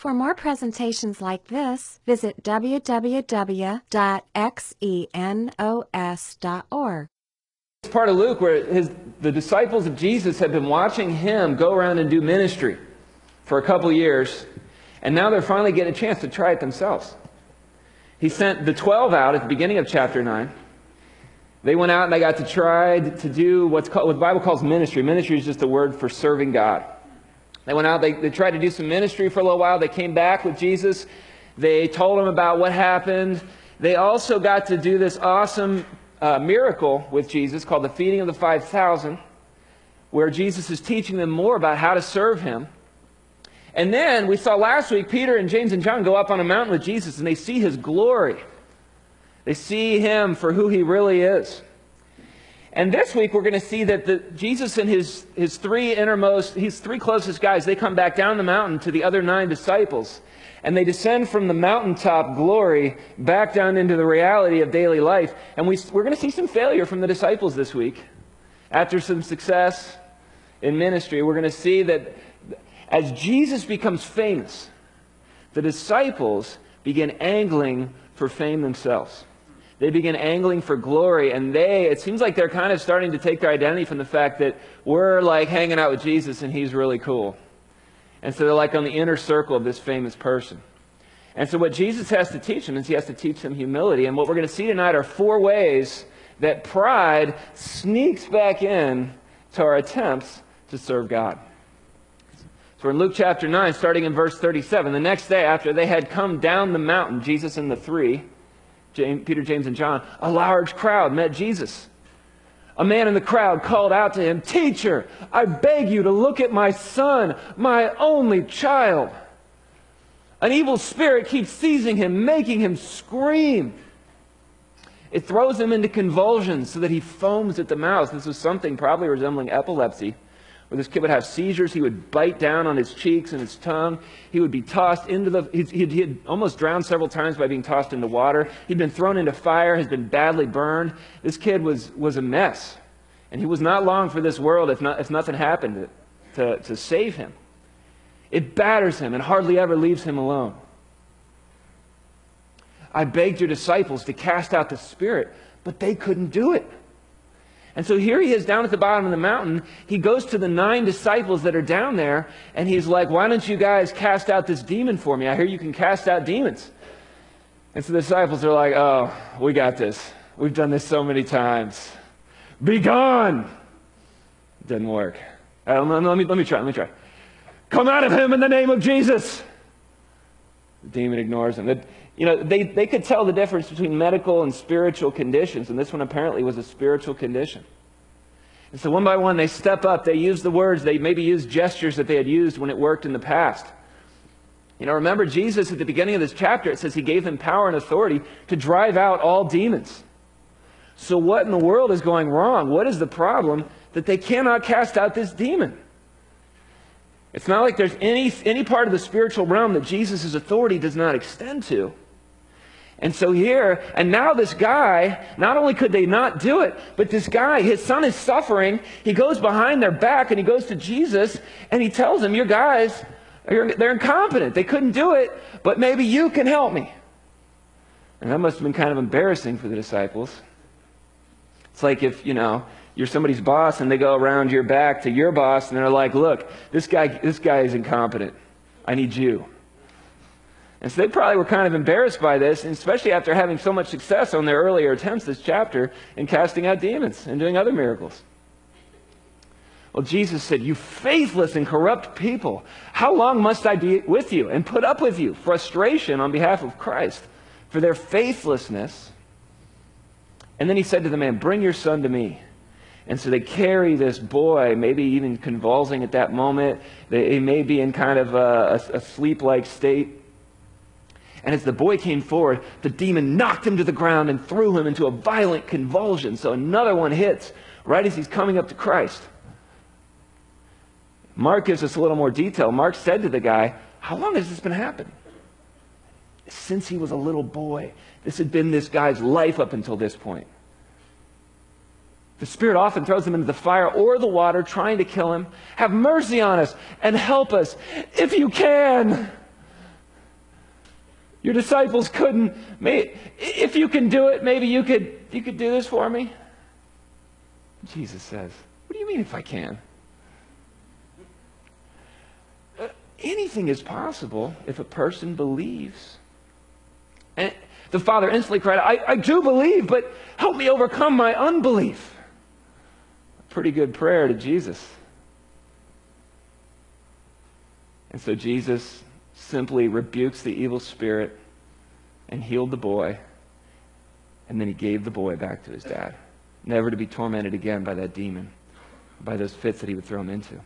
For more presentations like this, visit www.xenos.org. It's part of Luke where the disciples of Jesus have been watching him go around and do ministry for a couple years, and now they're finally getting a chance to try it themselves. He sent the 12 out at the beginning of chapter 9. They went out and they got to try to do what the Bible calls ministry. Ministry is just a word for serving God. They went out, they tried to do some ministry for a little while. They came back with Jesus. They told him about what happened. They also got to do this awesome miracle with Jesus called the feeding of the 5,000, where Jesus is teaching them more about how to serve him. And then we saw last week Peter and James and John go up on a mountain with Jesus, and they see his glory. They see him for who he really is. And this week we're going to see that Jesus and his three closest guys, they come back down the mountain to the other 9 disciples. And they descend from the mountaintop glory back down into the reality of daily life. And we're going to see some failure from the disciples this week. After some success in ministry, we're going to see that as Jesus becomes famous, the disciples begin angling for fame themselves. They begin angling for glory, and it seems like they're kind of starting to take their identity from the fact that we're like hanging out with Jesus and he's really cool. And so they're like on the inner circle of this famous person. And so what Jesus has to teach them is he has to teach them humility. And what we're going to see tonight are 4 ways that pride sneaks back in to our attempts to serve God. So in Luke chapter 9, starting in verse 37, the next day after they had come down the mountain, Jesus and the 3, Peter, James, and John, a large crowd met Jesus. A man in the crowd called out to him, "Teacher, I beg you to look at my son, my only child. An evil spirit keeps seizing him, making him scream. It throws him into convulsions so that he foams at the mouth." This was something probably resembling epilepsy, where this kid would have seizures. He would bite down on his cheeks and his tongue. He would be tossed into he had almost drowned several times by being tossed into water. He'd been thrown into fire, has been badly burned. This kid was a mess. And he was not long for this world if nothing happened to save him. It batters him and hardly ever leaves him alone. "I begged your disciples to cast out the spirit, but they couldn't do it." And so here he is down at the bottom of the mountain. He goes to the 9 disciples that are down there, and he's like, "Why don't you guys cast out this demon for me? I hear you can cast out demons." And so the disciples are like, "Oh, we got this. We've done this so many times. Be gone!" Didn't work. Let me try. "Come out of him in the name of Jesus!" The demon ignores him. They could tell the difference between medical and spiritual conditions, and this one apparently was a spiritual condition. And so one by one they step up, they use the words, they maybe use gestures that they had used when it worked in the past. Remember Jesus at the beginning of this chapter, it says he gave them power and authority to drive out all demons. So what in the world is going wrong? What is the problem that they cannot cast out this demon? It's not like there's any part of the spiritual realm that Jesus' authority does not extend to. And so here, and now this guy, not only could they not do it, but this guy, his son is suffering. He goes behind their back and he goes to Jesus and he tells him, "Your guys, they're incompetent. They couldn't do it, but maybe you can help me." And that must have been kind of embarrassing for the disciples. It's like if, you're somebody's boss and they go around your back to your boss and they're like, "Look, this guy is incompetent. I need you." And so they probably were kind of embarrassed by this, and especially after having so much success on their earlier attempts this chapter in casting out demons and doing other miracles. Well, Jesus said, "You faithless and corrupt people, how long must I be with you and put up with you?" Frustration on behalf of Christ for their faithlessness. And then he said to the man, "Bring your son to me." And so they carry this boy, maybe even convulsing at that moment. He may be in kind of a sleep-like state. And as the boy came forward, the demon knocked him to the ground and threw him into a violent convulsion. So another one hits right as he's coming up to Christ. Mark gives us a little more detail. Mark said to the guy, "How long has this been happening?" Since he was a little boy. This had been this guy's life up until this point. The spirit often throws him into the fire or the water, trying to kill him. "Have mercy on us and help us if you can." Your disciples couldn't. If you can do it, maybe you could do this for me. Jesus says, what do you mean if I can? Anything is possible if a person believes. And the father instantly cried, I do believe, but help me overcome my unbelief. A pretty good prayer to Jesus. And so Jesus simply rebukes the evil spirit and healed the boy. And then he gave the boy back to his dad, never to be tormented again by that demon, by those fits that he would throw him into.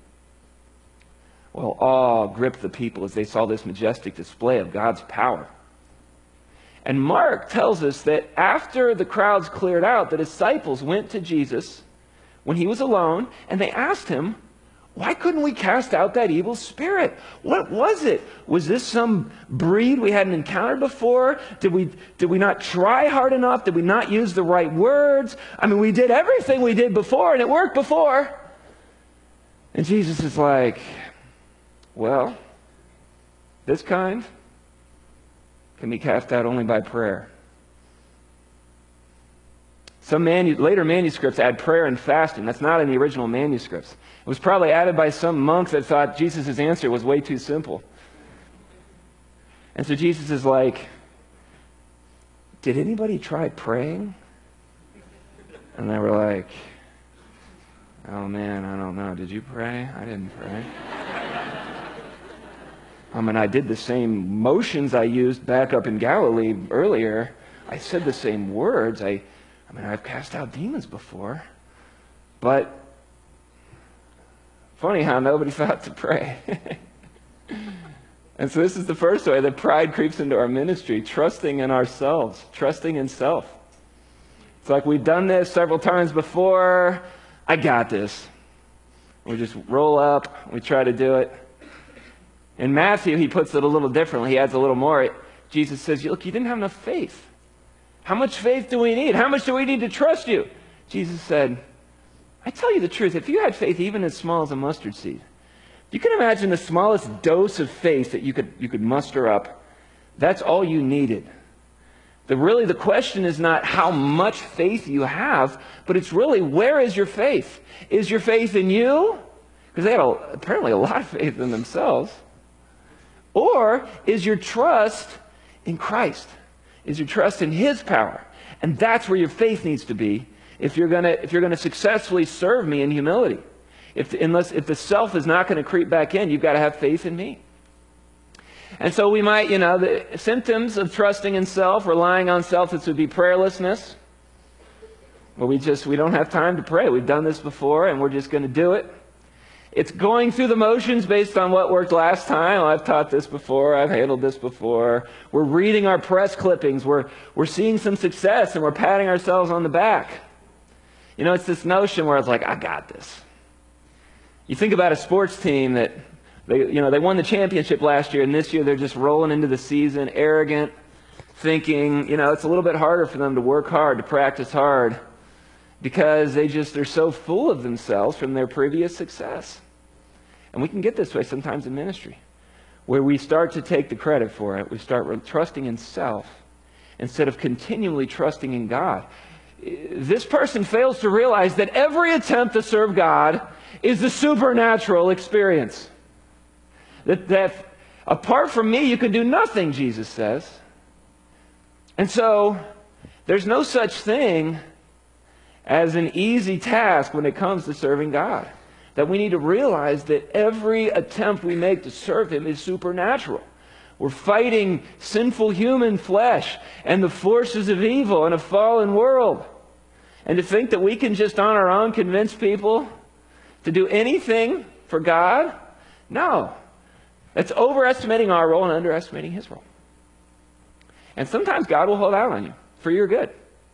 Well, awe gripped the people as they saw this majestic display of God's power. And Mark tells us that after the crowds cleared out, the disciples went to Jesus when he was alone, and they asked him, why couldn't we cast out that evil spirit? What was it? Was this some breed we hadn't encountered before? Did we not try hard enough? Did we not use the right words? I mean, we did everything we did before, and it worked before. And Jesus is like, well, this kind can be cast out only by prayer. Some later manuscripts add prayer and fasting. That's not in the original manuscripts. It was probably added by some monks that thought Jesus' answer was way too simple. And so Jesus is like, did anybody try praying? And they were like, oh man, I don't know. Did you pray? I didn't pray. I mean, I did the same motions I used back up in Galilee earlier. I said the same words. I mean, I've cast out demons before. But funny how nobody thought to pray. And so this is the first way that pride creeps into our ministry, trusting in ourselves, trusting in self. It's like we've done this several times before. I got this. We just roll up. We try to do it. In Matthew, he puts it a little differently. He adds a little more. Jesus says, look, you didn't have enough faith. How much faith do we need? How much do we need to trust you? Jesus said, I tell you the truth. If you had faith even as small as a mustard seed, you can imagine the smallest dose of faith that you could muster up. That's all you needed. The question is not how much faith you have, but it's really, where is your faith? Is your faith in you? Because they had apparently a lot of faith in themselves. Or is your trust in Christ? Is your trust in His power? And that's where your faith needs to be if you're gonna successfully serve me in humility. If the self is not going to creep back in, you've got to have faith in me. And so we might, the symptoms of trusting in self, relying on self, this would be prayerlessness. Well, we don't have time to pray. We've done this before, and we're just going to do it. It's going through the motions based on what worked last time. Oh, I've taught this before. I've handled this before. We're reading our press clippings. We're seeing some success, and we're patting ourselves on the back. It's this notion where it's like, I got this. You think about a sports team that they won the championship last year, and this year they're just rolling into the season, arrogant, thinking, it's a little bit harder for them to work hard, to practice hard, because they're so full of themselves from their previous success. And we can get this way sometimes in ministry, where we start to take the credit for it. We start trusting in self instead of continually trusting in God. This person fails to realize that every attempt to serve God is a supernatural experience. That apart from me, you can do nothing, Jesus says. And so, there's no such thing as an easy task when it comes to serving God. That we need to realize that every attempt we make to serve Him is supernatural. We're fighting sinful human flesh and the forces of evil in a fallen world. And to think that we can just on our own convince people to do anything for God? No. That's overestimating our role and underestimating His role. And sometimes God will hold out on you for your good.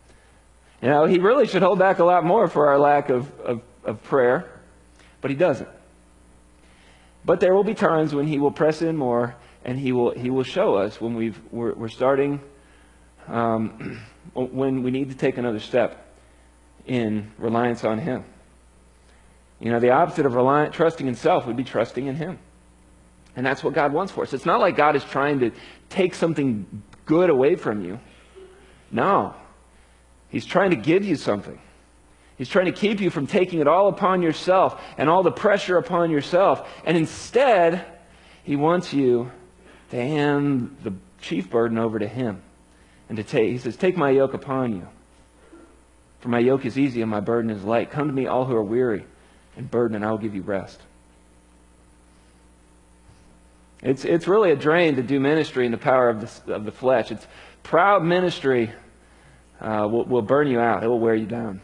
He really should hold back a lot more for our lack of prayer, but He doesn't. But there will be times when He will press in more, and He will show us when we're starting, when we need to take another step in reliance on Him. The opposite of trusting in self would be trusting in Him. And that's what God wants for us. It's not like God is trying to take something good away from you. No. He's trying to give you something. He's trying to keep you from taking it all upon yourself and all the pressure upon yourself. And instead, he wants you to hand the chief burden over to him. And to take, he says, take my yoke upon you. For my yoke is easy and my burden is light. Come to me, all who are weary and burdened, and I will give you rest. It's really a drain to do ministry in the power of the flesh. It's proud ministry will burn you out. It will wear you down.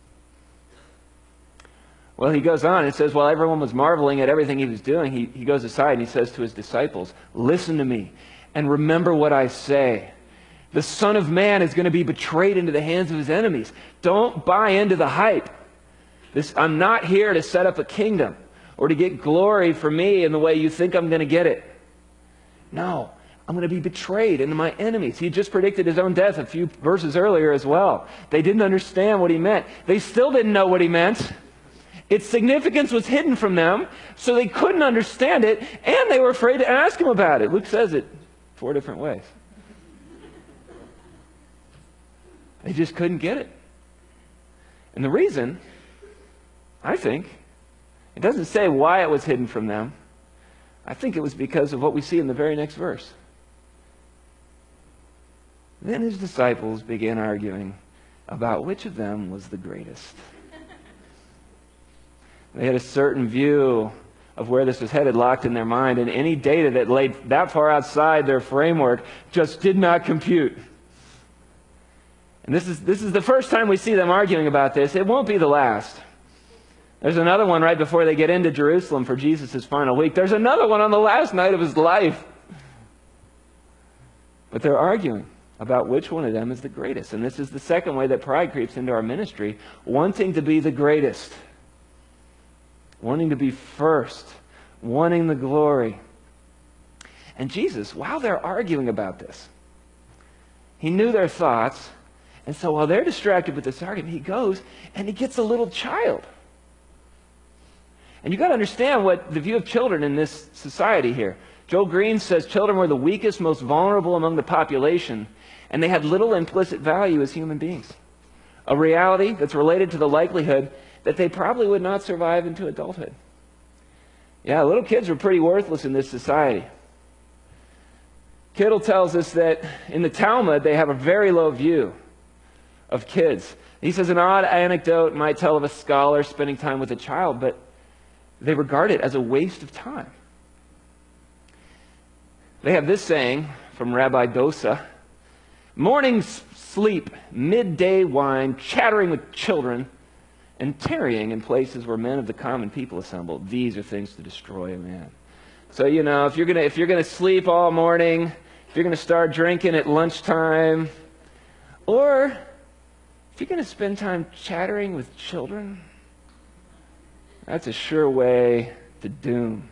Well, he goes on. It says, while everyone was marveling at everything he was doing, he goes aside and he says to his disciples, listen to me and remember what I say. The Son of Man is going to be betrayed into the hands of his enemies. Don't buy into the hype. I'm not here to set up a kingdom or to get glory for me in the way you think I'm going to get it. No, I'm going to be betrayed into my enemies. He just predicted his own death a few verses earlier as well. They didn't understand what he meant. They still didn't know what he meant. Its significance was hidden from them, so they couldn't understand it, and they were afraid to ask him about it. Luke says it 4 different ways. They just couldn't get it. And the reason, I think, it doesn't say why it was hidden from them. I think it was because of what we see in the very next verse. Then his disciples began arguing about which of them was the greatest. They had a certain view of where this was headed locked in their mind, and any data that laid that far outside their framework just did not compute. And this is the first time we see them arguing about this. It won't be the last. There's another one right before they get into Jerusalem for Jesus' final week. There's another one on the last night of his life. But they're arguing about which one of them is the greatest. And this is the second way that pride creeps into our ministry, wanting to be the greatest, wanting to be first, wanting the glory. And Jesus, while they're arguing about this, he knew their thoughts. And so while they're distracted with this argument, he goes and he gets a little child. And you've got to understand what the view of children in this society here. Joel Green says children were the weakest, most vulnerable among the population, and they had little implicit value as human beings. A reality that's related to the likelihood that they probably would not survive into adulthood. Yeah, little kids were pretty worthless in this society. Kittle tells us that in the Talmud, they have a very low view of kids. He says an odd anecdote might tell of a scholar spending time with a child, but they regard it as a waste of time. They have this saying from Rabbi Dosa: morning sleep, midday wine, chattering with children, and tarrying in places where men of the common people assemble. These are things to destroy a man. So, if you're gonna sleep all morning, if you're gonna start drinking at lunchtime, or if you're gonna spend time chattering with children, that's a sure way to doom.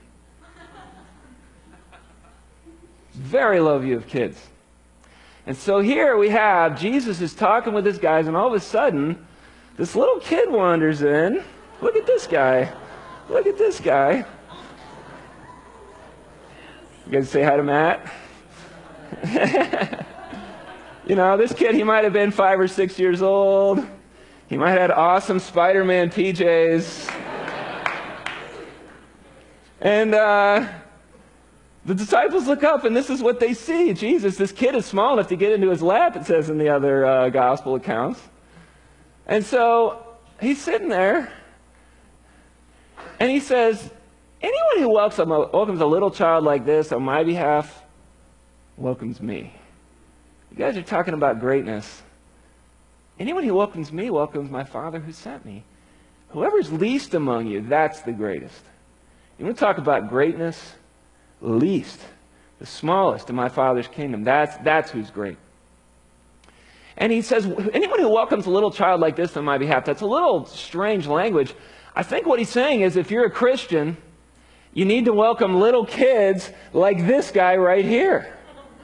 Very low view of kids. And so here we have, Jesus is talking with his guys, and all of a sudden, this little kid wanders in. Look at this guy. Look at this guy. You guys say hi to Matt? This kid, he might have been 5 or 6 years old. He might have had awesome Spider-Man PJs. And the disciples look up, and this is what they see. Jesus, this kid is small enough to get into his lap, it says in the other gospel accounts. And so he's sitting there, and he says, anyone who welcomes a little child like this on my behalf welcomes me. You guys are talking about greatness. Anyone who welcomes me welcomes my Father who sent me. Whoever's least among you, that's the greatest. You want to talk about greatness? Least, the smallest in my Father's kingdom. That's who's great. And he says, anyone who welcomes a little child like this on my behalf, that's a little strange language. I think what he's saying is if you're a Christian, you need to welcome little kids like this guy right here.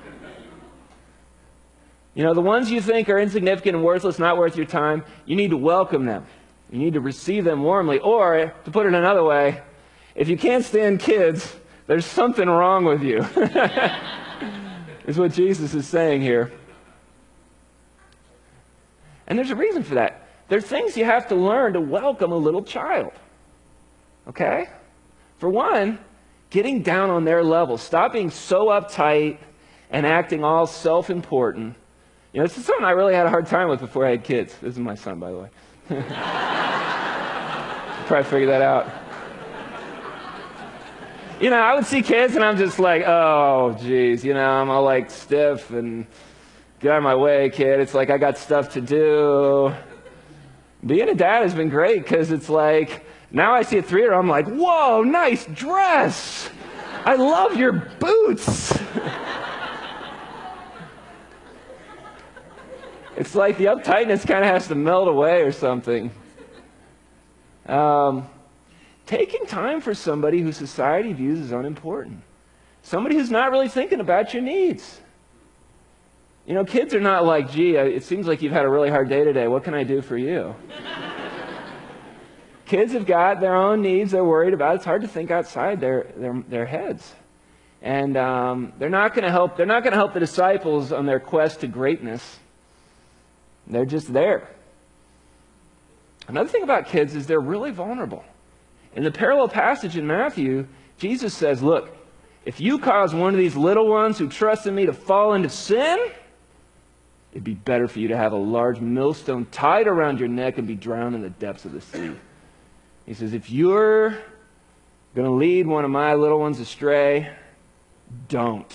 The ones you think are insignificant and worthless, not worth your time, you need to welcome them. You need to receive them warmly. Or, to put it another way, if you can't stand kids, There's something wrong with you, is what Jesus is saying here. And there's a reason for that. There are things you have to learn to welcome a little child. Okay? For one, getting down on their level. Stop being so uptight and acting all self-important. You know, this is something I really had a hard time with before I had kids. This is my son, by the way. Probably figured that out. You know, I would see kids and I'm just like, oh, geez, you know, I'm all like stiff and get out of my way, kid. It's like I got stuff to do. Being a dad has been great because it's like, now I see a 3-year-old, I'm like, whoa, nice dress. I love your boots. It's like the uptightness kind of has to melt away or something. Taking time for somebody who society views as unimportant. Somebody who's not really thinking about your needs. You know, kids are not like, gee, it seems like you've had a really hard day today. What can I do for you? Kids have got their own needs they're worried about. It's hard to think outside their heads. And they're not going to help the disciples on their quest to greatness. They're just there. Another thing about kids is they're really vulnerable. In the parallel passage in Matthew, Jesus says, look, if you cause one of these little ones who trust in me to fall into sin, it'd be better for you to have a large millstone tied around your neck and be drowned in the depths of the sea. He says, if you're going to lead one of my little ones astray, don't.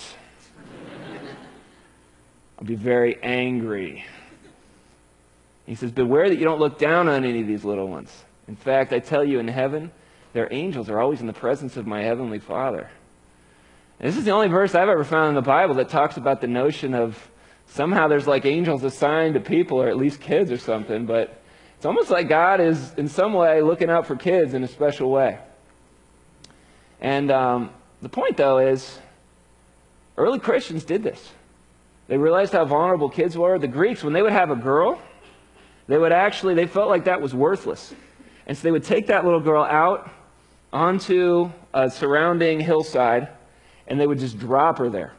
I'll be very angry. He says, beware that you don't look down on any of these little ones. In fact, I tell you, in heaven, their angels are always in the presence of my heavenly Father. And this is the only verse I've ever found in the Bible that talks about the notion of somehow there's like angels assigned to people, or at least kids or something, but it's almost like God is in some way looking out for kids in a special way. And the point, though, is early Christians did this. They realized how vulnerable kids were. The Greeks, when they would have a girl, they felt like that was worthless. And so they would take that little girl out onto a surrounding hillside, and they would just drop her there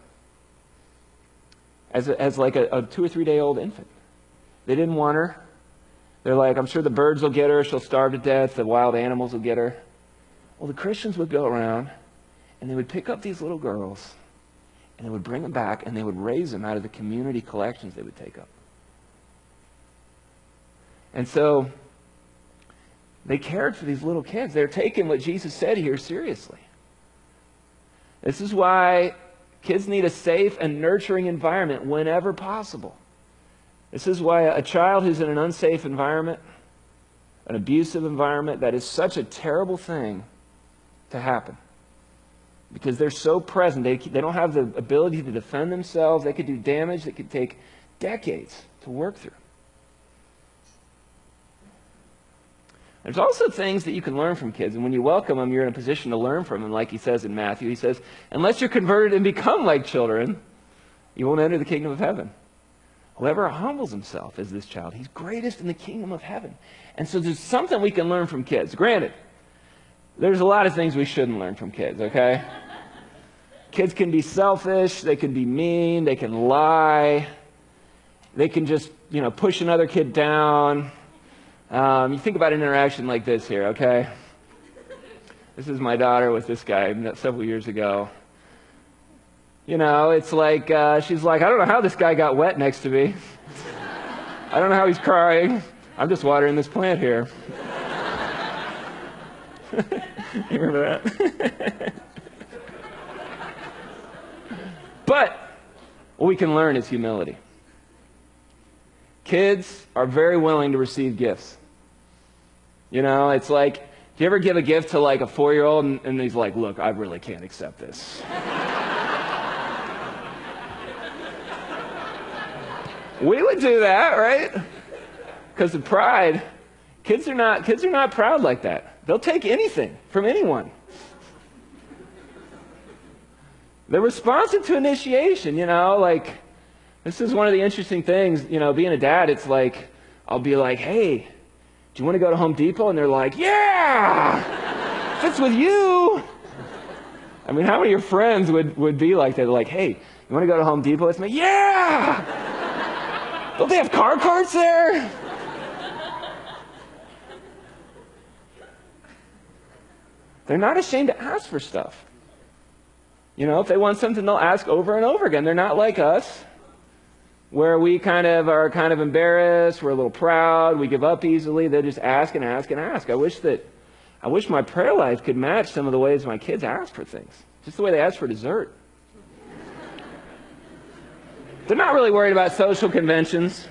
as like a 2 or 3 day old infant. They didn't want her. They're like, I'm sure the birds will get her. She'll starve to death. The wild animals will get her. Well, the Christians would go around, and they would pick up these little girls, and they would bring them back, and they would raise them out of the community collections they would take up. And so they cared for these little kids. They're taking what Jesus said here seriously. This is why kids need a safe and nurturing environment whenever possible. This is why a child who's in an unsafe environment, an abusive environment, that is such a terrible thing to happen. Because they're so present. They don't have the ability to defend themselves. They could do damage that could take decades to work through. There's also things that you can learn from kids. And when you welcome them, you're in a position to learn from them. Like he says in Matthew, he says, unless you're converted and become like children, you won't enter the kingdom of heaven. Whoever humbles himself as this child, he's greatest in the kingdom of heaven. And so there's something we can learn from kids. Granted, there's a lot of things we shouldn't learn from kids, okay? Kids can be selfish, they can be mean, they can lie, they can just, push another kid down. You think about an interaction like this here, okay? This is my daughter with this guy several years ago. It's like, she's like, I don't know how this guy got wet next to me. I don't know how he's crying. I'm just watering this plant here. You remember that? But what we can learn is humility. Kids are very willing to receive gifts. It's like, do you ever give a gift to like a 4-year-old and he's like, look, I really can't accept this. We would do that, right? Because of pride. Kids are not proud like that. They'll take anything from anyone. They're responsive to initiation, like this is one of the interesting things, being a dad, it's like, I'll be like, hey, do you want to go to Home Depot? And they're like, yeah, if it's with you. I mean, how many of your friends would be like that? They're like, hey, you want to go to Home Depot with me? Yeah! Don't they have car carts there? They're not ashamed to ask for stuff. You know, if they want something, they'll ask over and over again. They're not like us, where we are kind of embarrassed, we're a little proud, we give up easily. They just ask and ask and ask. I wish my prayer life could match some of the ways my kids ask for things. Just the way they ask for dessert. They're not really worried about social conventions.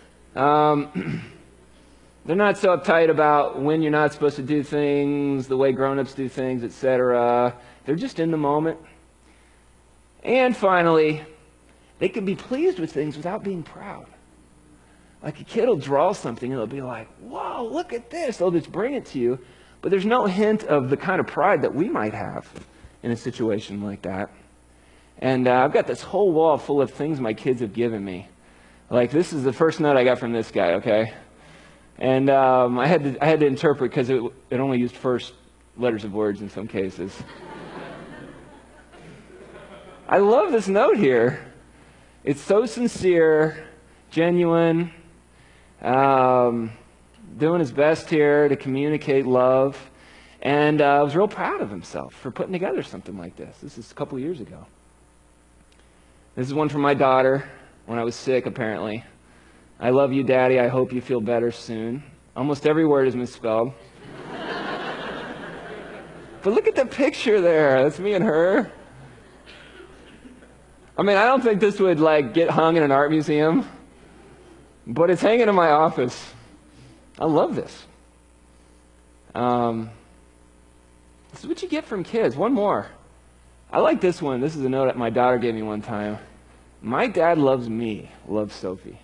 They're not so uptight about when you're not supposed to do things, the way grown-ups do things, etc. They're just in the moment. And finally, they can be pleased with things without being proud. Like a kid will draw something and they'll be like, whoa, look at this. They'll just bring it to you. But there's no hint of the kind of pride that we might have in a situation like that. And I've got this whole wall full of things my kids have given me. Like, this is the first note I got from this guy, okay? And I had to interpret because it only used first letters of words in some cases. I love this note here. It's so sincere, genuine, doing his best here to communicate love. And I was real proud of himself for putting together something like this. This is a couple years ago. This is one from my daughter when I was sick, apparently. I love you, Daddy. I hope you feel better soon. Almost every word is misspelled. But look at the picture there. That's me and her. I mean, I don't think this would, get hung in an art museum. But it's hanging in my office. I love this. This is what you get from kids. One more. I like this one. This is a note that my daughter gave me one time. My dad loves me, loves Sophie.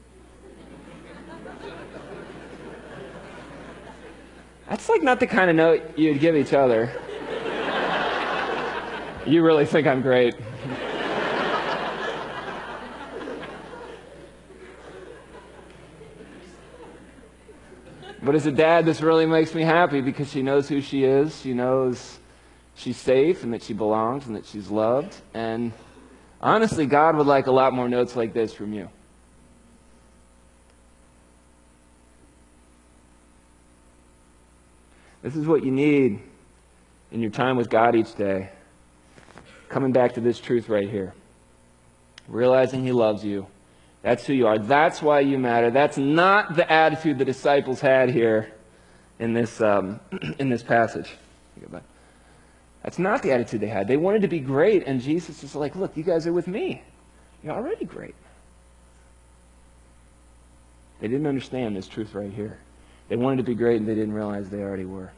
That's not the kind of note you'd give each other. You really think I'm great. But as a dad, this really makes me happy because she knows who she is. She knows she's safe and that she belongs and that she's loved. And honestly, God would like a lot more notes like this from you. This is what you need in your time with God each day. Coming back to this truth right here. Realizing He loves you. That's who you are. That's why you matter. That's not the attitude the disciples had here in this passage. That's not the attitude they had. They wanted to be great, and Jesus is like, look, you guys are with me. You're already great. They didn't understand this truth right here. They wanted to be great, and they didn't realize they already were.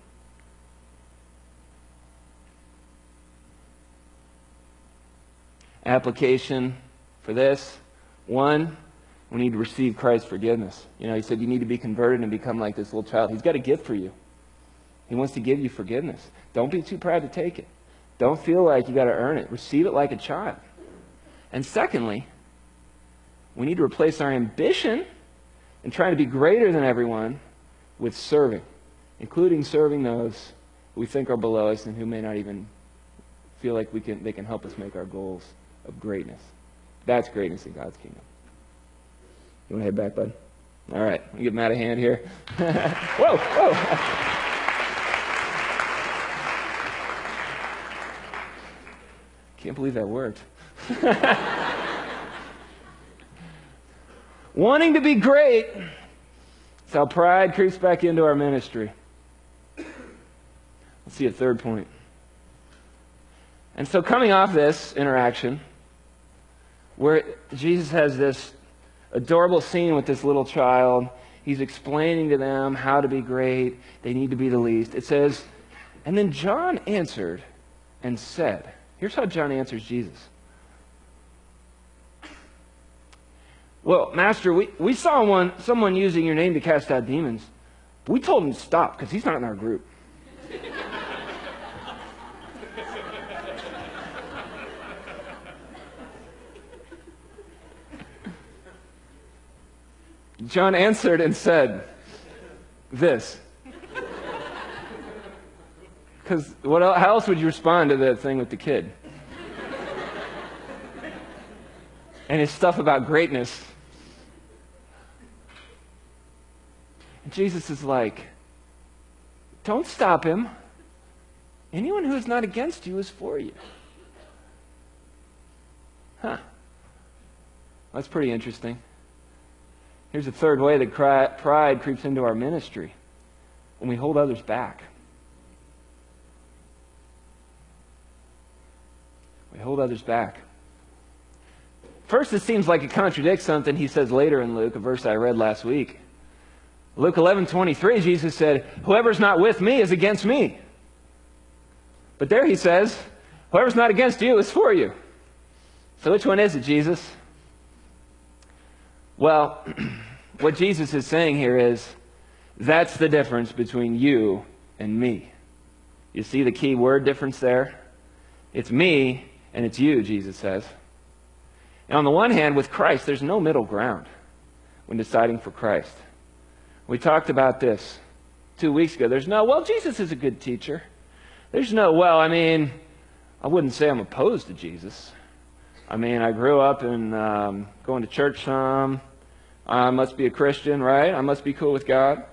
Application for this. 1, we need to receive Christ's forgiveness. He said you need to be converted and become like this little child. He's got a gift for you. He wants to give you forgiveness. Don't be too proud to take it. Don't feel like you got to earn it. Receive it like a child. And secondly, we need to replace our ambition and trying to be greater than everyone with serving, including serving those who we think are below us and who may not even feel like they can help us make our goals of greatness. That's greatness in God's kingdom. You want to head back, bud? All right. Let me give Matt a hand here. Whoa, whoa. Can't believe that worked. Wanting to be great. That's how pride creeps back into our ministry. Let's see a third point. And so coming off this interaction, where Jesus has this adorable scene with this little child, he's explaining to them how to be great, they need to be the least. It says, and then John answered and said, here's how John answers Jesus. Well, Master, we saw someone using your name to cast out demons. We told him to stop because he's not in our group. John answered and said this. Because how else would you respond to the thing with the kid? And his stuff about greatness. And Jesus is like, don't stop him. Anyone who is not against you is for you. Huh. That's pretty interesting. Here's a third way that pride creeps into our ministry. When we hold others back. We hold others back. First, it seems like it contradicts something he says later in Luke, a verse I read last week. Luke 11:23, Jesus said, whoever's not with me is against me. But there he says, whoever's not against you is for you. So which one is it, Jesus? Well, what Jesus is saying here is, that's the difference between you and me. You see the key word difference there? It's me and it's you, Jesus says. And on the one hand, with Christ, there's no middle ground when deciding for Christ. We talked about this 2 weeks ago. There's no, well, Jesus is a good teacher. There's no, well, I wouldn't say I'm opposed to Jesus. I grew up in going to church some. I must be a Christian, right? I must be cool with God.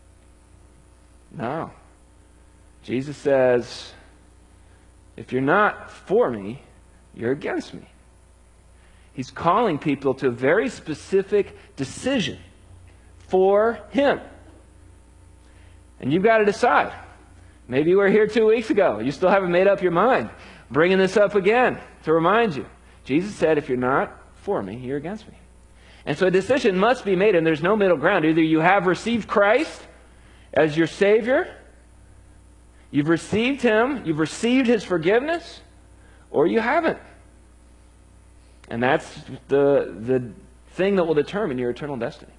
No. Jesus says, if you're not for me, you're against me. He's calling people to a very specific decision for him. And you've got to decide. Maybe you were here 2 weeks ago. You still haven't made up your mind. Bringing this up again to remind you. Jesus said, if you're not for me, you're against me. And so a decision must be made, and there's no middle ground. Either you have received Christ as your Savior, you've received Him, you've received His forgiveness, or you haven't. And that's the thing that will determine your eternal destiny.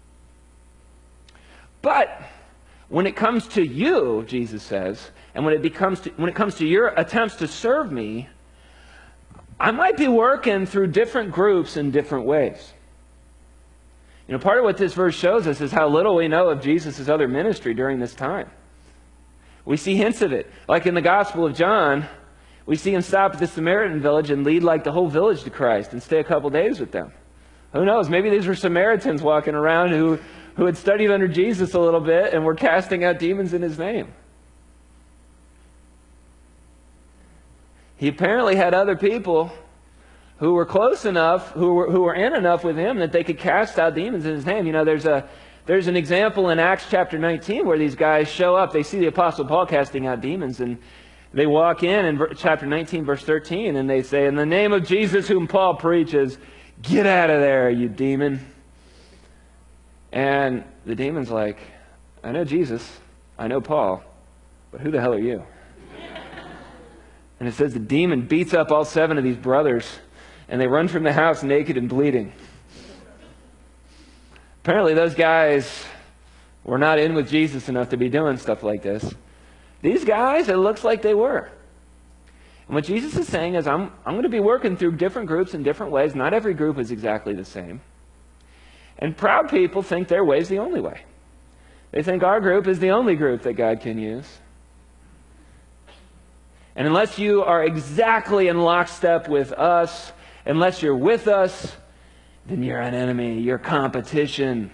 But when it comes to you, Jesus says, and when it comes to your attempts to serve me, I might be working through different groups in different ways. Part of what this verse shows us is how little we know of Jesus' other ministry during this time. We see hints of it. Like in the Gospel of John, we see him stop at the Samaritan village and lead like the whole village to Christ and stay a couple days with them. Who knows? Maybe these were Samaritans walking around who had studied under Jesus a little bit and were casting out demons in his name. He apparently had other people who were close enough, who were in enough with him that they could cast out demons in his name. There's an example in Acts chapter 19 where these guys show up. They see the Apostle Paul casting out demons, and they walk in chapter 19, verse 13, and they say, in the name of Jesus whom Paul preaches, get out of there, you demon. And the demon's like, I know Jesus, I know Paul, but who the hell are you? And it says the demon beats up all 7 of these brothers, and they run from the house naked and bleeding. Apparently those guys were not in with Jesus enough to be doing stuff like this. These guys, it looks like they were. And what Jesus is saying is, I'm going to be working through different groups in different ways. Not every group is exactly the same. And proud people think their way is the only way. They think our group is the only group that God can use. And unless you are exactly in lockstep with us, unless you're with us, then you're an enemy, you're competition.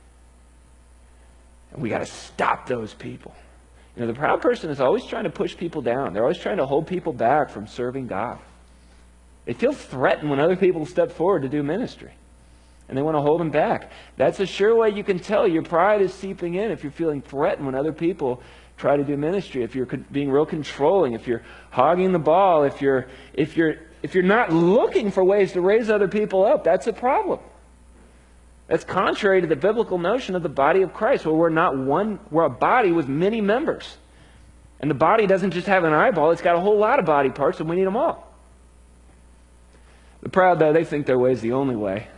And we got to stop those people. The proud person is always trying to push people down. They're always trying to hold people back from serving God. They feel threatened when other people step forward to do ministry. And they want to hold them back. That's a sure way you can tell your pride is seeping in if you're feeling threatened when other people try to do ministry, if you're being real controlling, if you're hogging the ball, if you're not looking for ways to raise other people up. That's a problem. That's contrary to the biblical notion of the body of Christ, where we're not one, we're a body with many members. And the body doesn't just have an eyeball, it's got a whole lot of body parts, and we need them all. The proud, though, they think their way is the only way.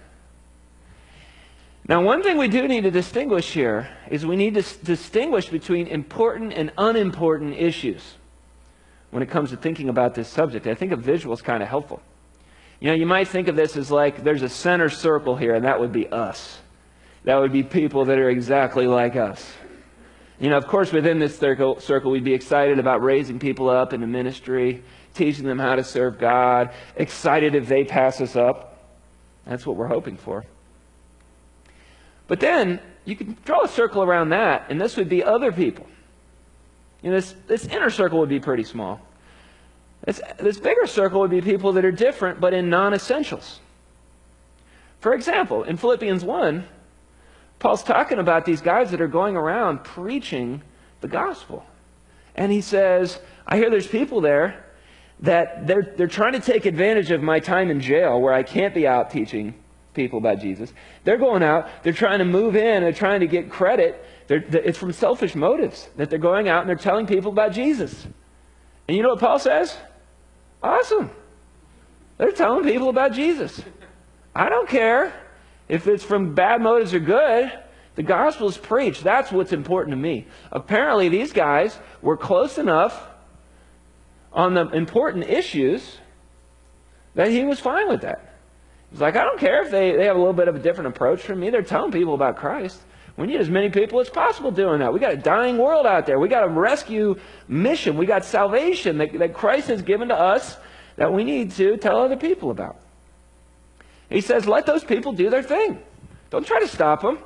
Now, one thing we do need to distinguish here is we need to distinguish between important and unimportant issues when it comes to thinking about this subject. I think a visual is kind of helpful. You might think of this as like there's a center circle here, and that would be us. That would be people that are exactly like us. Of course, within this circle, we'd be excited about raising people up in the ministry, teaching them how to serve God, excited if they pass us up. That's what we're hoping for. But then, you can draw a circle around that, and this would be other people. This inner circle would be pretty small. This bigger circle would be people that are different, but in non-essentials. For example, in Philippians 1, Paul's talking about these guys that are going around preaching the gospel. And he says, I hear there's people there that they're trying to take advantage of my time in jail where I can't be out teaching people about Jesus. They're going out, they're trying to move in, they're trying to get credit. It's from selfish motives that they're going out and they're telling people about Jesus. And you know what Paul says? Awesome. They're telling people about Jesus. I don't care if it's from bad motives or good. The gospel is preached. That's what's important to me. Apparently these guys were close enough on the important issues that he was fine with that. He's like, I don't care if they have a little bit of a different approach from me. They're telling people about Christ. We need as many people as possible doing that. We got a dying world out there. We got a rescue mission. We got salvation that Christ has given to us that we need to tell other people about. He says, let those people do their thing. Don't try to stop them.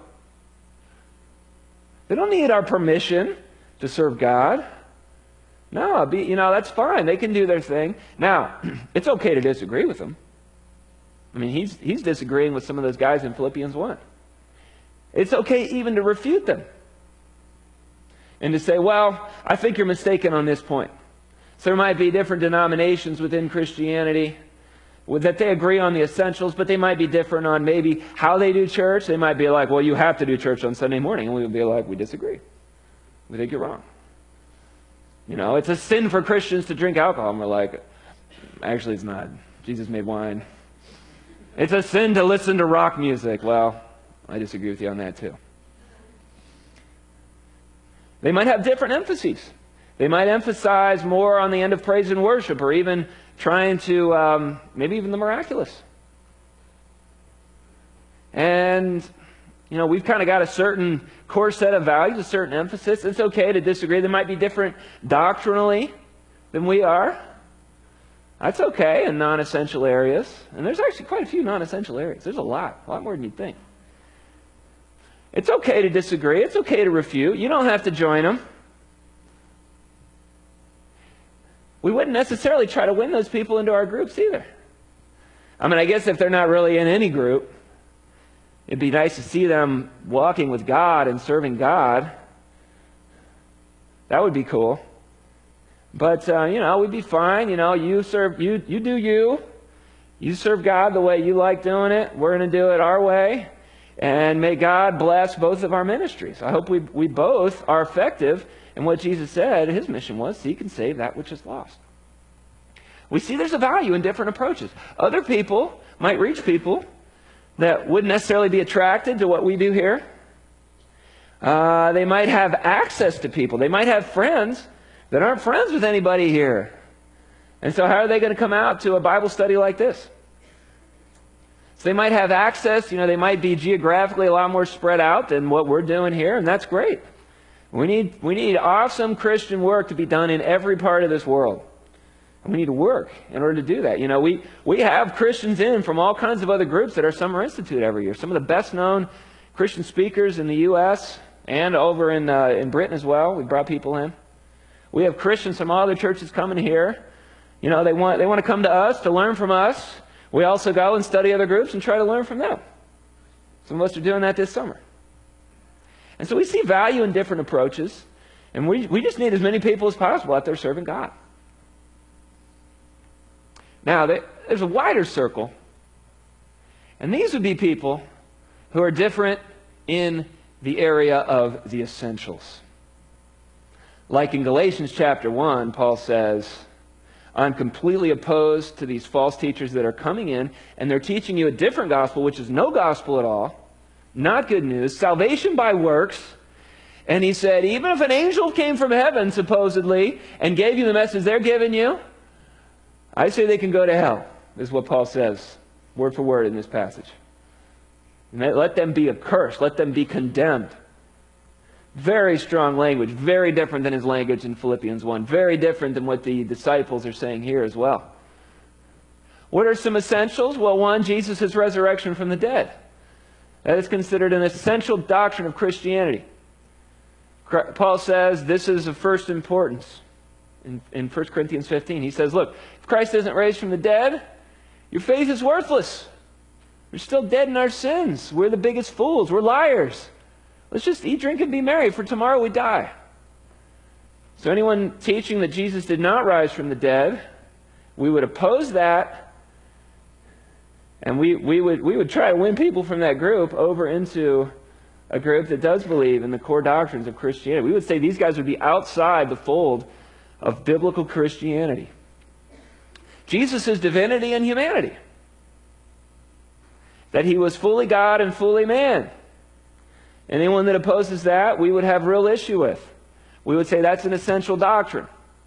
They don't need our permission to serve God. No, that's fine. They can do their thing. Now, it's okay to disagree with them. I mean, he's disagreeing with some of those guys in Philippians 1. It's okay even to refute them. And to say, well, I think you're mistaken on this point. So there might be different denominations within Christianity that they agree on the essentials, but they might be different on maybe how they do church. They might be like, well, you have to do church on Sunday morning. And we would be like, we disagree. We think you're wrong. It's a sin for Christians to drink alcohol. And we're like, actually, it's not. Jesus made wine. It's a sin to listen to rock music. Well, I disagree with you on that too. They might have different emphases. They might emphasize more on the end of praise and worship, or even trying to, maybe even the miraculous. And, we've kind of got a certain core set of values, a certain emphasis. It's okay to disagree. They might be different doctrinally than we are. That's okay in non-essential areas. And there's actually quite a few non-essential areas. There's a lot more than you'd think. It's okay to disagree. It's okay to refute. You don't have to join them. We wouldn't necessarily try to win those people into our groups either. I guess if they're not really in any group, it'd be nice to see them walking with God and serving God. That would be cool. But, we'd be fine. You do you. You serve God the way you like doing it. We're going to do it our way. And may God bless both of our ministries. I hope we both are effective in what Jesus said his mission was, seek and save that which is lost. We see there's a value in different approaches. Other people might reach people that wouldn't necessarily be attracted to what we do here. They might have access to people. They might have friends that aren't friends with anybody here. And so how are they going to come out to a Bible study like this? So they might have access, they might be geographically a lot more spread out than what we're doing here, and that's great. We need awesome Christian work to be done in every part of this world. And we need to work in order to do that. We have Christians in from all kinds of other groups at our Summer Institute every year. Some of the best known Christian speakers in the U.S. and over in Britain as well. We brought people in. We have Christians from all other churches coming here. They want to come to us to learn from us. We also go and study other groups and try to learn from them. Some of us are doing that this summer. And so we see value in different approaches, and we just need as many people as possible out there serving God. Now, there's a wider circle, and these would be people who are different in the area of the essentials. Like in Galatians chapter 1, Paul says, I'm completely opposed to these false teachers that are coming in, and they're teaching you a different gospel, which is no gospel at all, not good news, salvation by works. And he said, even if an angel came from heaven, supposedly, and gave you the message they're giving you, I say they can go to hell, is what Paul says, word for word in this passage. And let them be accursed. Let them be condemned. Very strong language, very different than his language in Philippians 1, very different than what the disciples are saying here as well. What are some essentials? Well, one, Jesus' resurrection from the dead. That is considered an essential doctrine of Christianity. Paul says this is of first importance in 1 Corinthians 15. He says, look, if Christ isn't raised from the dead, your faith is worthless. We're still dead in our sins. We're the biggest fools. We're liars. Let's just eat, drink, and be merry, for tomorrow we die. So anyone teaching that Jesus did not rise from the dead, we would oppose that, and we would try to win people from that group over into a group that does believe in the core doctrines of Christianity. We would say these guys would be outside the fold of biblical Christianity. Jesus' divinity and humanity. That he was fully God and fully man. Anyone that opposes that, we would have real issue with. We would say that's an essential doctrine.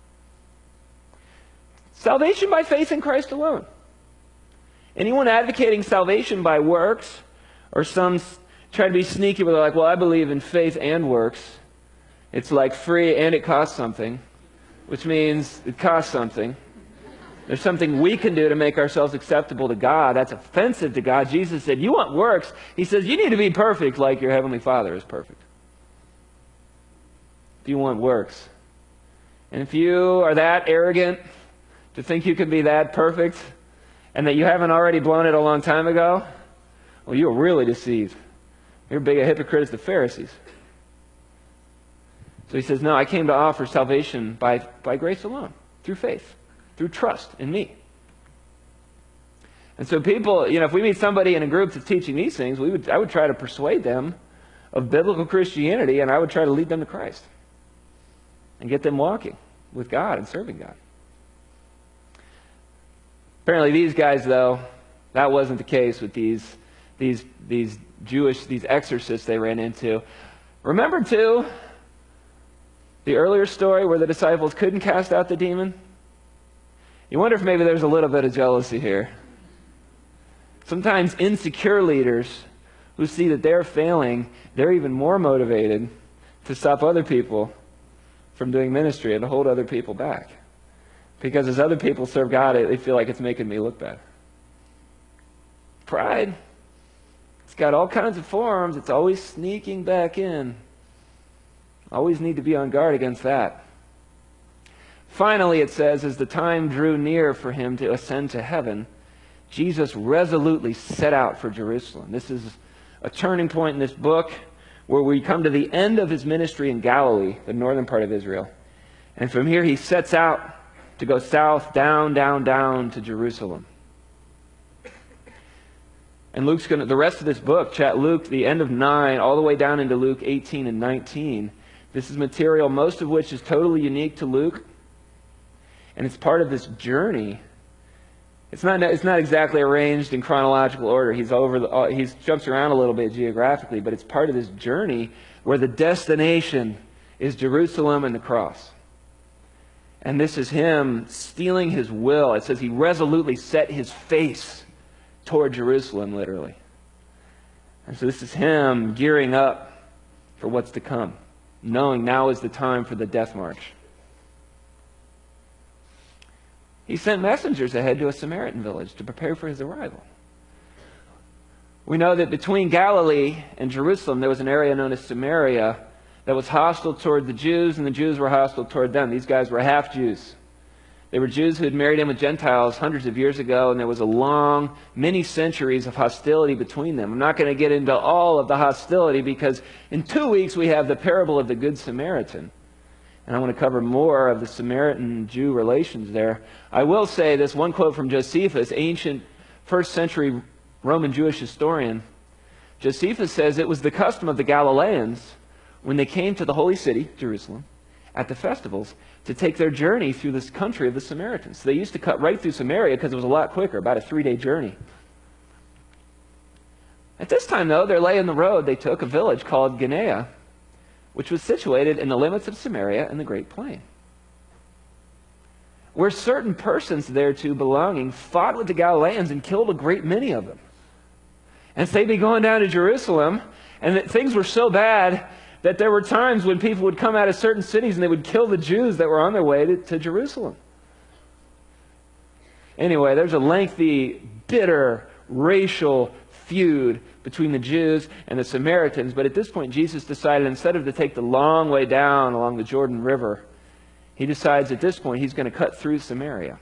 Salvation by faith in Christ alone. Anyone advocating salvation by works, or some try to be sneaky where they're like, well, I believe in faith and works. It's like free and it costs something, which means it costs something. There's something we can do to make ourselves acceptable to God. That's offensive to God. Jesus said, you want works? He says, you need to be perfect like your heavenly Father is perfect. If you want works. And if you are that arrogant to think you can be that perfect and that you haven't already blown it a long time ago, well, you're really deceived. You're big a hypocrite as the Pharisees. So he says, no, I came to offer salvation by grace alone, through faith. Through trust in me. And so people, if we meet somebody in a group that's teaching these things, I would try to persuade them of biblical Christianity, and I would try to lead them to Christ and get them walking with God and serving God. Apparently these guys, though, that wasn't the case with these exorcists they ran into. Remember, too, the earlier story where the disciples couldn't cast out the demon? You wonder if maybe there's a little bit of jealousy here. Sometimes insecure leaders who see that they're failing, they're even more motivated to stop other people from doing ministry and to hold other people back. Because as other people serve God, they feel like it's making me look bad. Pride. It's got all kinds of forms. It's always sneaking back in. Always need to be on guard against that. Finally, it says, as the time drew near for him to ascend to heaven, Jesus resolutely set out for Jerusalem. This is a turning point in this book where we come to the end of his ministry in Galilee, the northern part of Israel. And from here he sets out to go south, down to Jerusalem. And the rest of this book, Luke, the end of 9, all the way down into Luke 18 and 19, this is material, most of which is totally unique to Luke. And it's part of this journey. It's not exactly arranged in chronological order. He jumps around a little bit geographically, but it's part of this journey where the destination is Jerusalem and the cross. And this is him steeling his will. It says he resolutely set his face toward Jerusalem, literally. And so this is him gearing up for what's to come, knowing now is the time for the death march. He sent messengers ahead to a Samaritan village to prepare for his arrival. We know that between Galilee and Jerusalem, there was an area known as Samaria that was hostile toward the Jews, and the Jews were hostile toward them. These guys were half-Jews. They were Jews who had married in with Gentiles hundreds of years ago, and there was a long, many centuries of hostility between them. I'm not going to get into all of the hostility because in 2 weeks we have the parable of the Good Samaritan. And I want to cover more of the Samaritan-Jew relations there. I will say this one quote from Josephus, ancient first-century Roman Jewish historian. Josephus says it was the custom of the Galileans, when they came to the holy city, Jerusalem, at the festivals, to take their journey through this country of the Samaritans. So they used to cut right through Samaria because it was a lot quicker, about a 3-day journey. At this time, though, there lay in the road they took a village called Genea, which was situated in the limits of Samaria and the Great Plain, where certain persons thereto belonging fought with the Galileans and killed a great many of them. And so they'd be going down to Jerusalem, and things were so bad that there were times when people would come out of certain cities and they would kill the Jews that were on their way to Jerusalem. Anyway, there's a lengthy, bitter, racial feud between the Jews and the Samaritans. But at this point, Jesus decided instead of to take the long way down along the Jordan River, he decides at this point he's going to cut through Samaria.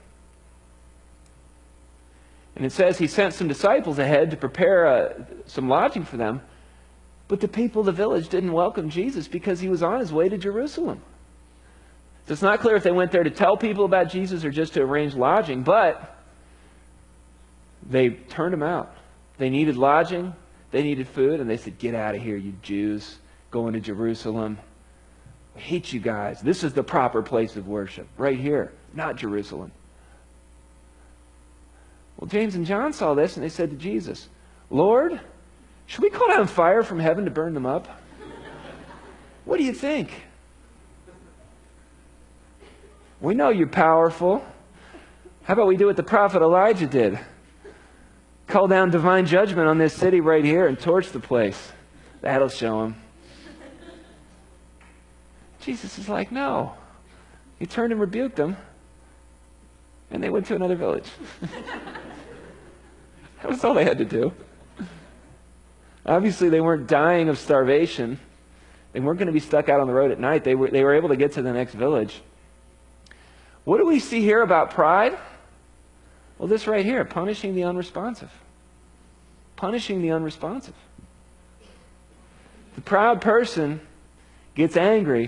And it says he sent some disciples ahead to prepare some lodging for them. But the people of the village didn't welcome Jesus because he was on his way to Jerusalem. So it's not clear if they went there to tell people about Jesus or just to arrange lodging, but they turned him out. They needed lodging, they needed food, and they said, "Get out of here, you Jews, going to Jerusalem. I hate you guys. This is the proper place of worship, right here, not Jerusalem." Well, James and John saw this, and they said to Jesus, "Lord, should we call down fire from heaven to burn them up? What do you think? We know you're powerful. How about we do what the prophet Elijah did? Call down divine judgment on this city right here and torch the place. That'll show them." Jesus is like, no. He turned and rebuked them, and they went to another village. That was all they had to do. Obviously, they weren't dying of starvation. They weren't going to be stuck out on the road at night. They were able to get to the next village. What do we see here about pride? Well, this right here, punishing the unresponsive. Punishing the unresponsive. The proud person gets angry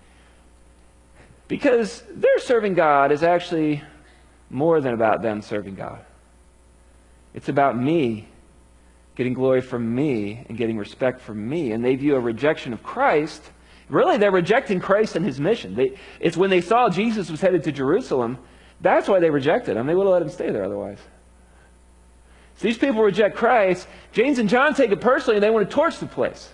because their serving God is actually more than about them serving God. It's about me getting glory from me and getting respect from me. And they view a rejection of Christ. Really, they're rejecting Christ and his mission. It's when they saw Jesus was headed to Jerusalem, that's why they rejected him. They would have let him stay there otherwise. So these people reject Christ. James and John take it personally, and they want to torch the place.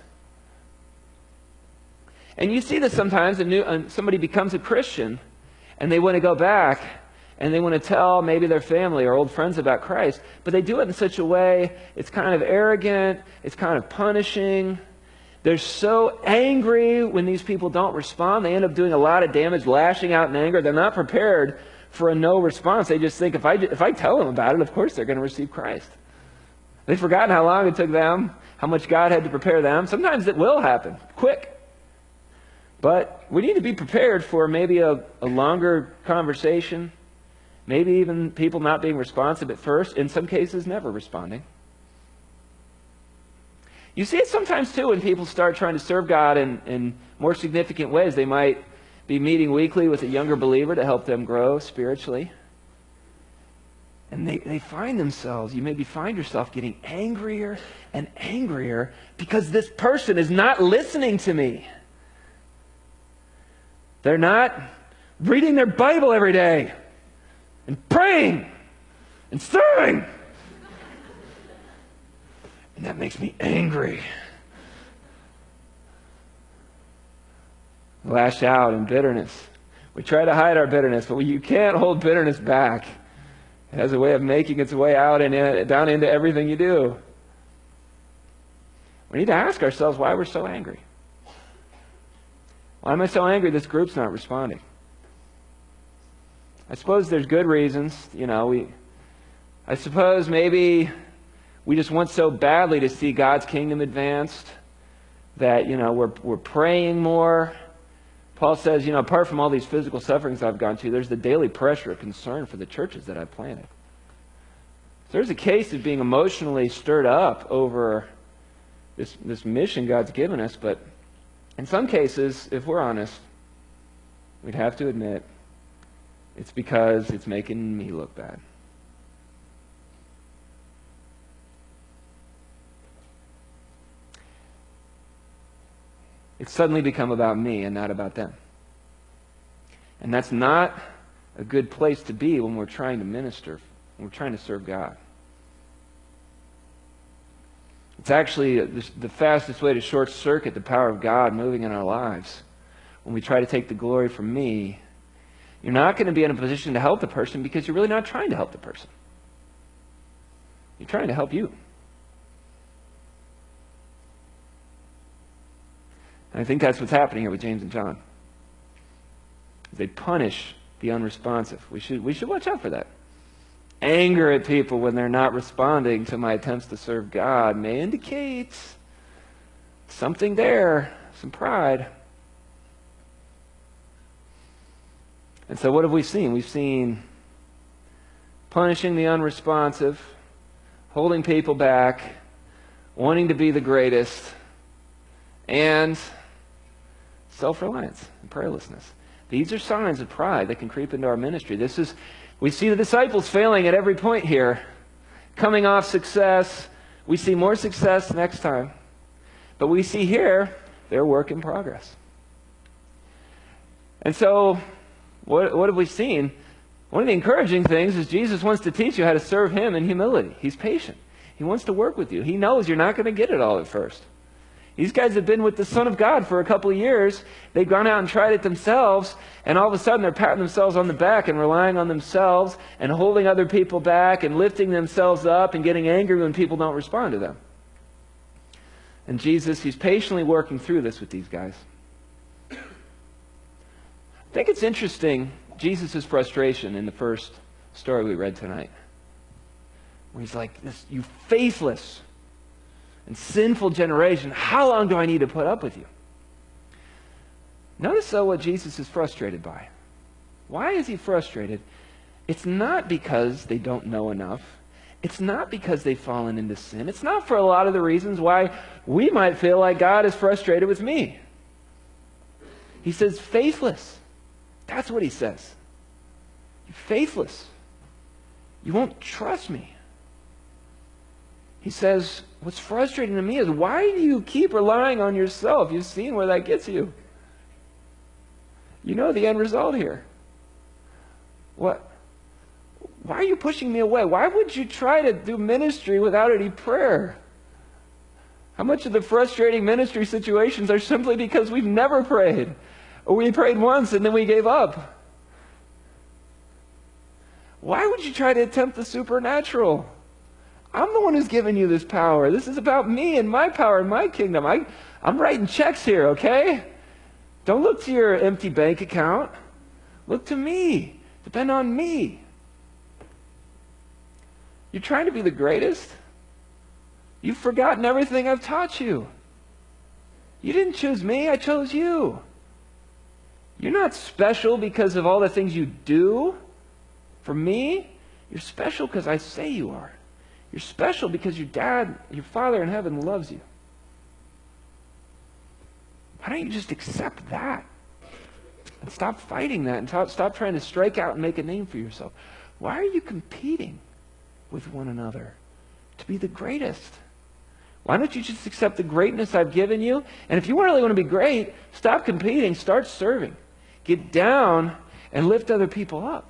And you see this sometimes, somebody becomes a Christian, and they want to go back, and they want to tell maybe their family or old friends about Christ, but they do it in such a way, it's kind of arrogant, it's kind of punishing. They're so angry when these people don't respond. They end up doing a lot of damage, lashing out in anger. They're not prepared for a no response. They just think, if I tell them about it, of course they're going to receive Christ. They've forgotten how long it took them, how much God had to prepare them. Sometimes it will happen, quick. But we need to be prepared for maybe a longer conversation, maybe even people not being responsive at first, in some cases never responding. You see it sometimes too when people start trying to serve God in more significant ways. They might be meeting weekly with a younger believer to help them grow spiritually. And they find themselves, you maybe find yourself getting angrier and angrier because this person is not listening to me. They're not reading their Bible every day and praying and serving. And that makes me angry. Lash out in bitterness. We try to hide our bitterness, but you can't hold bitterness back. It has a way of making its way out and down into everything you do. We need to ask ourselves why we're so angry. Why am I so angry this group's not responding? I suppose there's good reasons. I suppose maybe we just want so badly to see God's kingdom advanced that, we're praying more. Paul says, apart from all these physical sufferings I've gone to, there's the daily pressure of concern for the churches that I've planted. So there's a case of being emotionally stirred up over this mission God's given us, but in some cases, if we're honest, we'd have to admit it's because it's making me look bad. It's suddenly become about me and not about them. And that's not a good place to be when we're trying to minister, when we're trying to serve God. It's actually the fastest way to short-circuit the power of God moving in our lives. When we try to take the glory from me, you're not going to be in a position to help the person because you're really not trying to help the person. You're trying to help you. And I think that's what's happening here with James and John. They punish the unresponsive. We should watch out for that. Anger at people when they're not responding to my attempts to serve God may indicate something there, some pride. And so what have we seen? We've seen punishing the unresponsive, holding people back, wanting to be the greatest, and self-reliance and prayerlessness. These are signs of pride that can creep into our ministry. We see the disciples failing at every point here, coming off success. We see more success next time. But we see here, they're work in progress. And so, what have we seen? One of the encouraging things is Jesus wants to teach you how to serve Him in humility. He's patient. He wants to work with you. He knows you're not going to get it all at first. These guys have been with the Son of God for a couple of years. They've gone out and tried it themselves, and all of a sudden they're patting themselves on the back and relying on themselves and holding other people back and lifting themselves up and getting angry when people don't respond to them. And Jesus, He's patiently working through this with these guys. I think it's interesting, Jesus' frustration in the first story we read tonight, where He's like, you faithless and sinful generation, how long do I need to put up with you? Notice, though, what Jesus is frustrated by. Why is He frustrated? It's not because they don't know enough. It's not because they've fallen into sin. It's not for a lot of the reasons why we might feel like God is frustrated with me. He says, faithless. That's what He says. You're faithless. You won't trust me. He says, what's frustrating to me is, why do you keep relying on yourself? You've seen where that gets you. You know the end result here. What? Why are you pushing me away? Why would you try to do ministry without any prayer? How much of the frustrating ministry situations are simply because we've never prayed? Or we prayed once and then we gave up? Why would you try to attempt the supernatural? I'm the one who's given you this power. This is about me and my power and my kingdom. I'm writing checks here, okay? Don't look to your empty bank account. Look to me. Depend on me. You're trying to be the greatest? You've forgotten everything I've taught you. You didn't choose me, I chose you. You're not special because of all the things you do for me. You're special because I say you are. You're special because your dad, your Father in heaven loves you. Why don't you just accept that? And stop fighting that and stop trying to strike out and make a name for yourself. Why are you competing with one another to be the greatest? Why don't you just accept the greatness I've given you? And if you really want to be great, stop competing, start serving. Get down and lift other people up.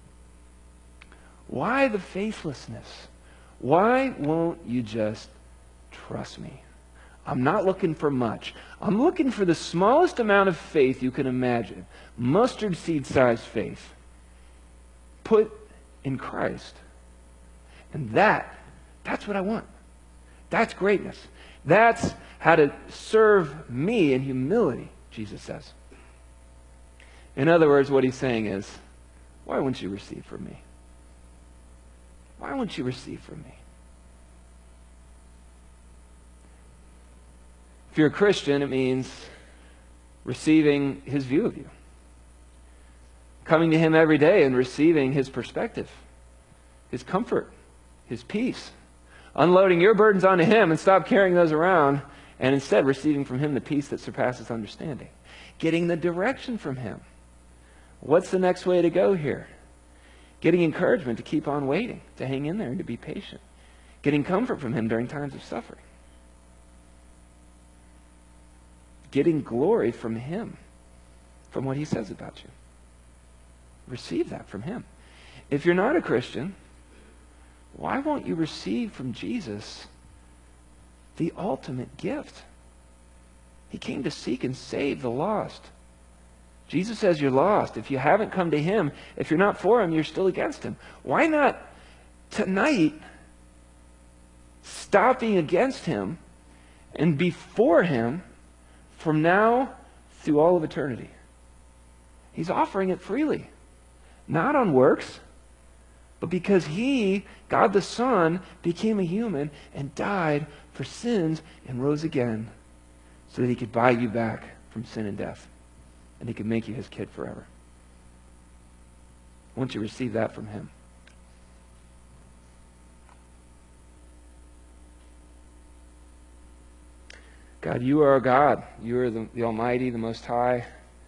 Why the faithlessness? Why won't you just trust me? I'm not looking for much. I'm looking for the smallest amount of faith you can imagine. Mustard seed sized faith. Put in Christ. And that's what I want. That's greatness. That's how to serve me in humility, Jesus says. In other words, what He's saying is, why won't you receive from me? Why won't you receive from me? If you're a Christian, it means receiving His view of you. Coming to Him every day and receiving His perspective, His comfort, His peace. Unloading your burdens onto Him and stop carrying those around, and instead receiving from Him the peace that surpasses understanding. Getting the direction from Him. What's the next way to go here? Getting encouragement to keep on waiting, to hang in there and to be patient. Getting comfort from Him during times of suffering. Getting glory from Him, from what He says about you. Receive that from Him. If you're not a Christian, why won't you receive from Jesus the ultimate gift? He came to seek and save the lost. Jesus says you're lost. If you haven't come to Him, if you're not for Him, you're still against Him. Why not tonight stop being against Him and be for Him from now through all of eternity. He's offering it freely, not on works, but because he, God the Son, became a human and died for sins and rose again so that he could buy you back from sin and death, and he could make you his kid forever. Won't you receive that from him? God, you are our God. You are the Almighty, the Most High.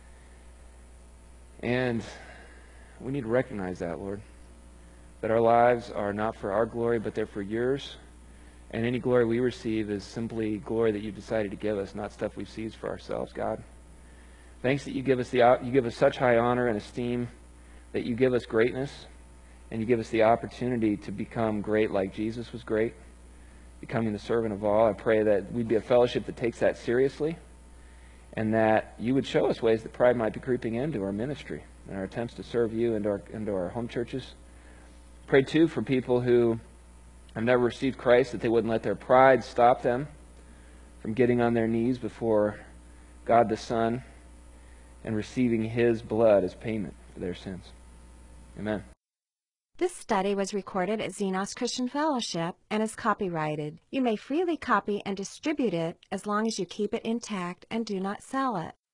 And we need to recognize that, Lord. That our lives are not for our glory, but they're for yours. And any glory we receive is simply glory that you've decided to give us, not stuff we've seized for ourselves, God. Thanks that you give us such high honor and esteem, that you give us greatness, and you give us the opportunity to become great like Jesus was great, becoming the servant of all. I pray that we'd be a fellowship that takes that seriously, and that you would show us ways that pride might be creeping into our ministry and our attempts to serve you and our home churches. Pray, too, for people who have never received Christ, that they wouldn't let their pride stop them from getting on their knees before God the Son and receiving his blood as payment for their sins. Amen. This study was recorded at Xenos Christian Fellowship and is copyrighted. You may freely copy and distribute it as long as you keep it intact and do not sell it.